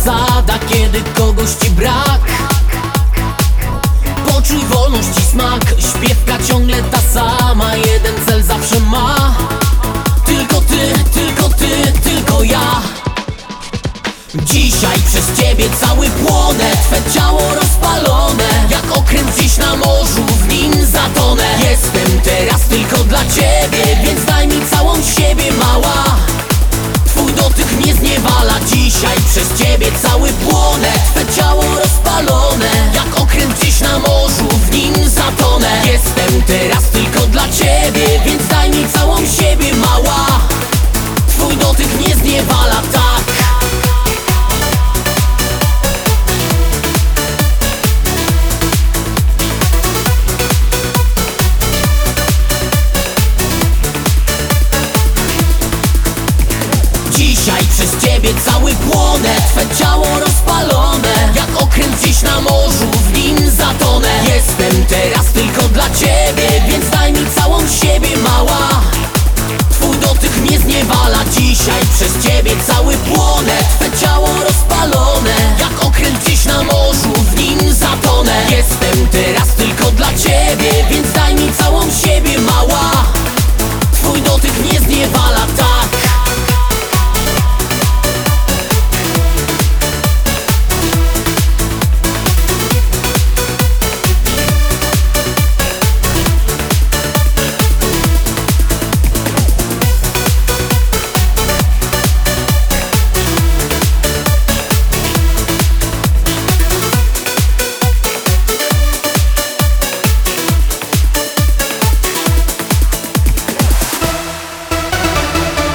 zasada, kiedy kogoś ci brak. Poczuj wolność i smak, śpiewka ciągle ta sama. Jeden cel zawsze ma. Tylko ty, tylko ty, tylko ja. Dzisiaj przez ciebie cały płonę, twe ciało rozpalone, jak okręt gdzieś na morzu, w nim zatonę. Jestem teraz tylko dla ciebie, więc daj mi całą siebie, mała. Twój dotyk mnie zniewala. Dzisiaj przez ciebie